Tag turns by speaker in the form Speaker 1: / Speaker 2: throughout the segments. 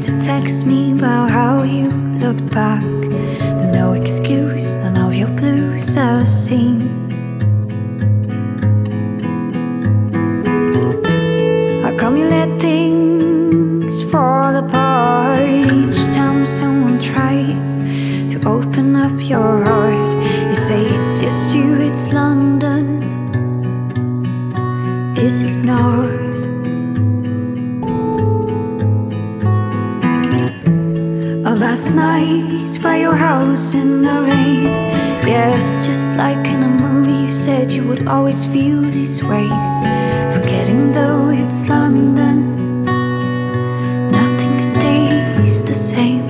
Speaker 1: to text me about how you looked back, but no excuse, none of your blues I've seen. How come you let things fall apart each time someone tries to open up your heart? You say it's just you, it's London, is ignored. Last night by your house in the rain, yes, just like in a movie, you said you would always feel this way. Forgetting though it's London, nothing stays the same.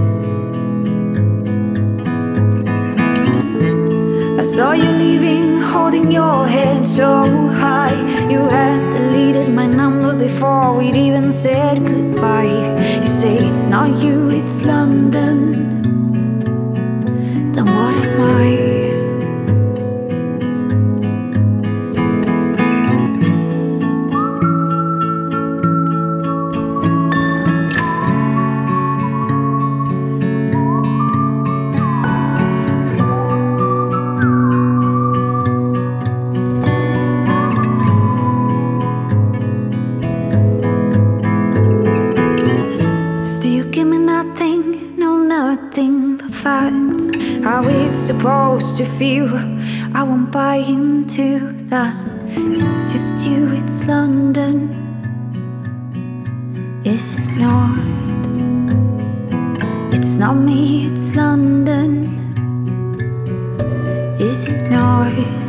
Speaker 1: I saw you leaving, holding your head so high. You had deleted my number before we'd even said goodbye. You say it's not you, it's London. Then what am I? Nothing but facts, how it's supposed to feel. I won't buy into that. It's just you, it's London, is it not? It's not me, it's London, is it not?